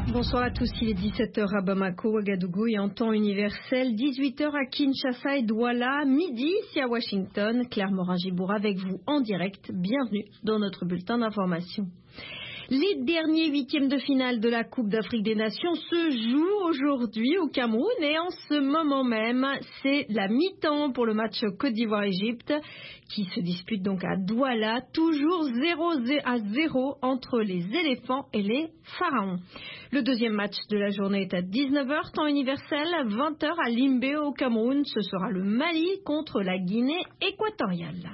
Bonsoir à tous, il est 17h à Bamako, Ouagadougou et en temps universel, 18h à Kinshasa et Douala, midi ici à Washington. Claire Morin-Gibour avec vous en direct. Bienvenue dans notre bulletin d'information. Les derniers huitièmes de finale de la Coupe d'Afrique des Nations se jouent aujourd'hui au Cameroun et en ce moment même, c'est la mi-temps pour le match Côte d'Ivoire-Égypte qui se dispute donc à Douala, toujours 0-0 entre les éléphants et les pharaons. Le deuxième match de la journée est à 19h, temps universel, 20h à Limbé au Cameroun. Ce sera le Mali contre la Guinée équatoriale.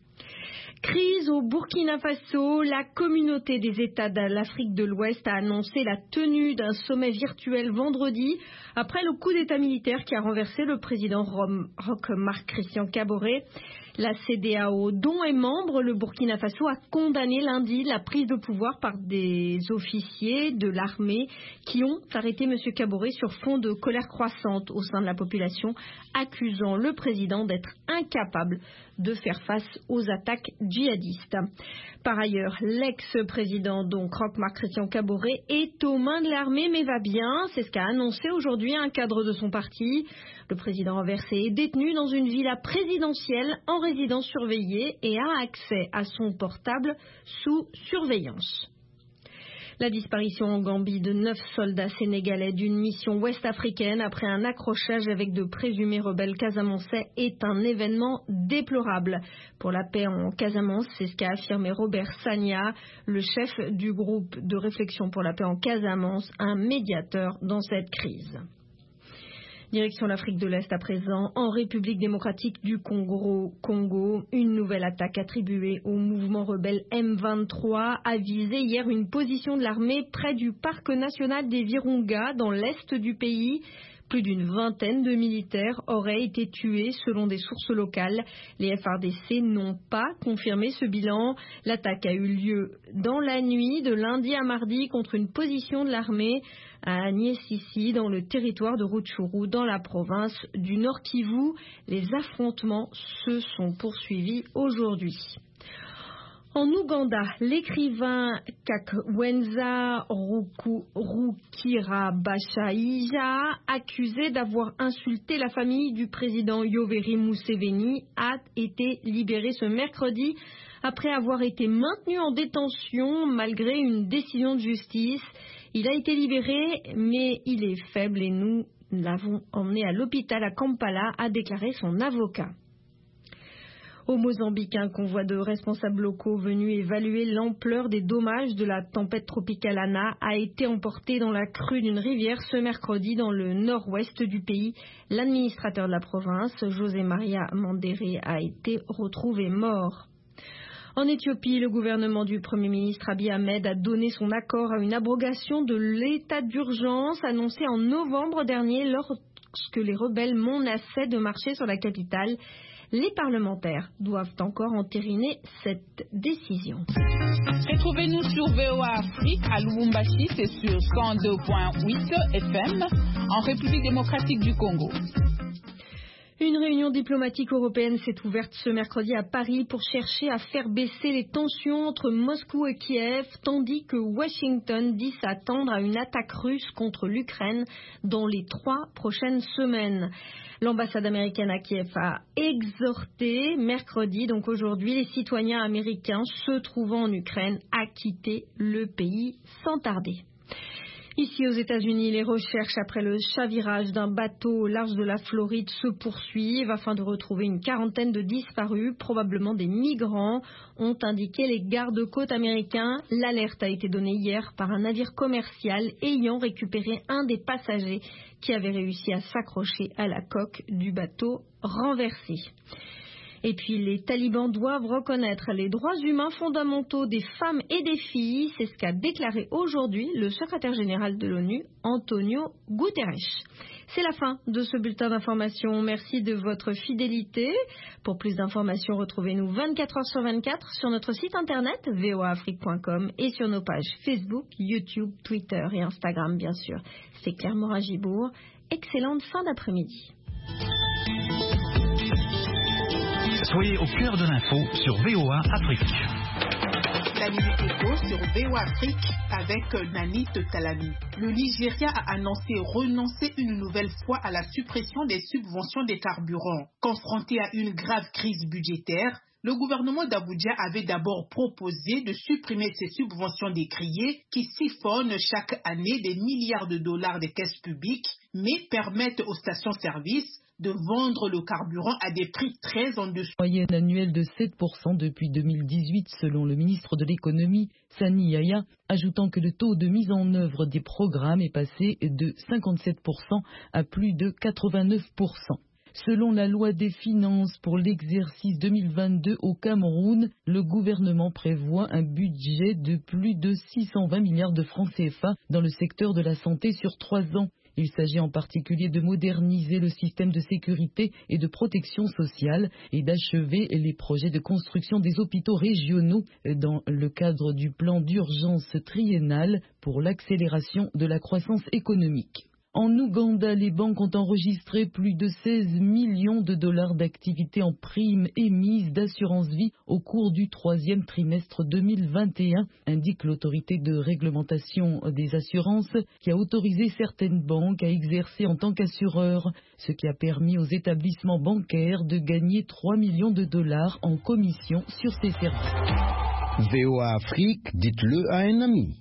Crise au Burkina Faso, la communauté des États de l'Afrique de l'Ouest a annoncé la tenue d'un sommet virtuel vendredi après le coup d'État militaire qui a renversé le président Roch Marc Christian Kaboré. La CEDEAO, dont est membre le Burkina Faso, a condamné lundi la prise de pouvoir par des officiers de l'armée qui ont arrêté M. Kaboré sur fond de colère croissante au sein de la population, accusant le président d'être incapable de faire face aux attaques djihadistes. Par ailleurs, l'ex-président, donc Roch Marc Christian Kaboré, est aux mains de l'armée mais va bien. C'est ce qu'a annoncé aujourd'hui un cadre de son parti. Le président renversé est détenu dans une villa présidentielle en résidence surveillée et a accès à son portable sous surveillance. La disparition en Gambie de 9 soldats sénégalais d'une mission ouest-africaine après un accrochage avec de présumés rebelles casamançais est un événement déplorable. Pour la paix en Casamance, c'est ce qu'a affirmé Robert Sagna, le chef du groupe de réflexion pour la paix en Casamance, un médiateur dans cette crise. Direction l'Afrique de l'Est à présent, en République démocratique du Congo, une nouvelle attaque attribuée au mouvement rebelle M23 a visé hier une position de l'armée près du parc national des Virunga dans l'est du pays. Plus d'une vingtaine de militaires auraient été tués selon des sources locales. Les FARDC n'ont pas confirmé ce bilan. L'attaque a eu lieu dans la nuit de lundi à mardi contre une position de l'armée à Niessissi dans le territoire de Rutshuru dans la province du Nord Kivu. Les affrontements se sont poursuivis aujourd'hui. En Ouganda, l'écrivain Kakwenza Rukirabashaija, accusé d'avoir insulté la famille du président Yoweri Museveni, a été libéré ce mercredi après avoir été maintenu en détention malgré une décision de justice. Il a été libéré, mais il est faible et nous l'avons emmené à l'hôpital à Kampala, a déclaré son avocat. Au Mozambique, un convoi de responsables locaux venus évaluer l'ampleur des dommages de la tempête tropicale Ana a été emporté dans la crue d'une rivière ce mercredi dans le nord-ouest du pays. L'administrateur de la province, José Maria Mandéré, a été retrouvé mort. En Éthiopie, le gouvernement du Premier ministre Abiy Ahmed a donné son accord à une abrogation de l'état d'urgence annoncé en novembre dernier lorsque les rebelles menaçaient de marcher sur la capitale. Les parlementaires doivent encore entériner cette décision. Retrouvez-nous sur VOA Afrique à Lubumbashi, c'est sur 102.8 FM en République démocratique du Congo. Une réunion diplomatique européenne s'est ouverte ce mercredi à Paris pour chercher à faire baisser les tensions entre Moscou et Kiev, tandis que Washington dit s'attendre à une attaque russe contre l'Ukraine dans les 3 prochaines semaines. L'ambassade américaine à Kiev a exhorté mercredi, donc aujourd'hui, les citoyens américains se trouvant en Ukraine à quitter le pays sans tarder. Ici aux États-Unis, les recherches après le chavirage d'un bateau au large de la Floride se poursuivent afin de retrouver une quarantaine de disparus, probablement des migrants, ont indiqué les gardes-côtes américains. L'alerte a été donnée hier par un navire commercial ayant récupéré un des passagers qui avait réussi à s'accrocher à la coque du bateau renversé. Et puis les talibans doivent reconnaître les droits humains fondamentaux des femmes et des filles. C'est ce qu'a déclaré aujourd'hui le secrétaire général de l'ONU, Antonio Guterres. C'est la fin de ce bulletin d'information. Merci de votre fidélité. Pour plus d'informations, retrouvez-nous 24 heures sur 24 sur notre site internet voaafrique.com et sur nos pages Facebook, YouTube, Twitter et Instagram, bien sûr. C'est Claire Morin-Gibour. Excellente fin d'après-midi. Soyez au cœur de l'info sur VOA Afrique. La Minute Éco sur VOA Afrique avec Nanit Talami. Le Nigeria a annoncé renoncer une nouvelle fois à la suppression des subventions des carburants. Confronté à une grave crise budgétaire, le gouvernement d'Abuja avait d'abord proposé de supprimer ces subventions décriées qui siphonnent chaque année des milliards de dollars des caisses publiques, mais permettent aux stations-service de vendre le carburant à des prix très en dessous. Moyenne annuelle de 7% depuis 2018 selon le ministre de l'économie, Sani Yaya, ajoutant que le taux de mise en œuvre des programmes est passé de 57% à plus de 89%. Selon la loi des finances pour l'exercice 2022 au Cameroun, le gouvernement prévoit un budget de plus de 620 milliards de francs CFA dans le secteur de la santé sur 3 ans. Il s'agit en particulier de moderniser le système de sécurité et de protection sociale et d'achever les projets de construction des hôpitaux régionaux dans le cadre du plan d'urgence triennal pour l'accélération de la croissance économique. En Ouganda, les banques ont enregistré plus de 16 millions de dollars d'activités en primes émises d'assurance vie au cours du 3e trimestre 2021, indique l'autorité de réglementation des assurances qui a autorisé certaines banques à exercer en tant qu'assureurs, ce qui a permis aux établissements bancaires de gagner 3 millions de dollars en commission sur ces services. VOA Afrique, dites-le à un ami.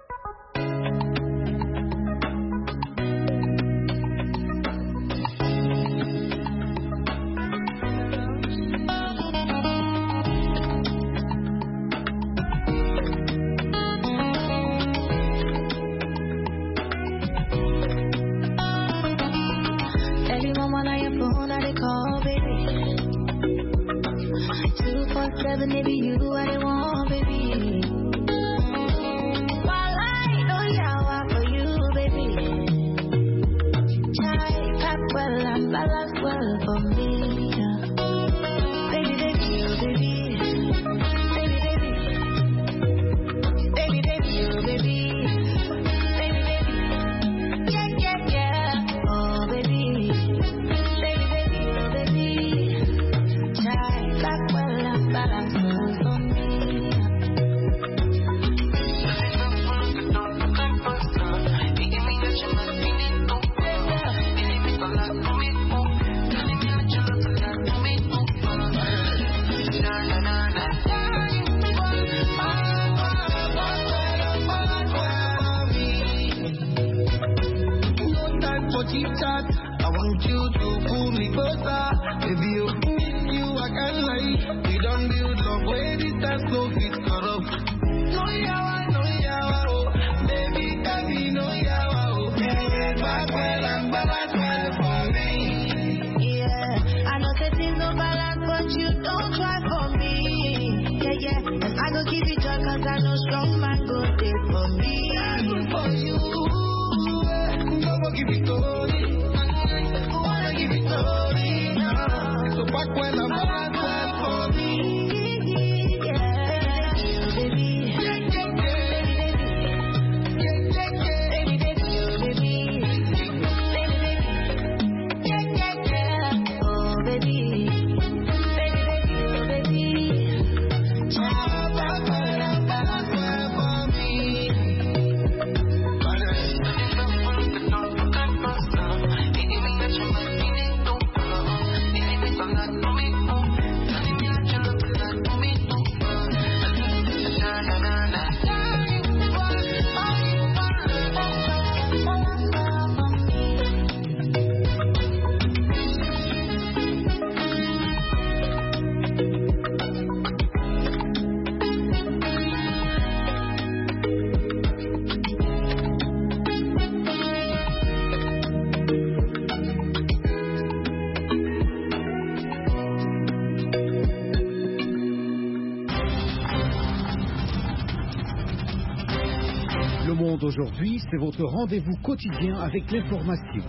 Aujourd'hui, c'est votre rendez-vous quotidien avec l'information.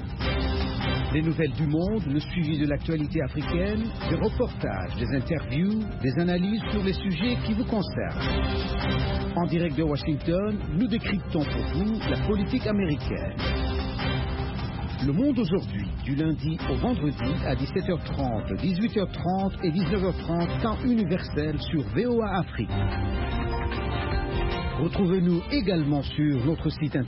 Les nouvelles du monde, le suivi de l'actualité africaine, des reportages, des interviews, des analyses sur les sujets qui vous concernent. En direct de Washington, nous décryptons pour vous la politique américaine. Le monde aujourd'hui, du lundi au vendredi à 17h30, 18h30 et 19h30, temps universel sur VOA Afrique. Retrouvez-nous également sur notre site internet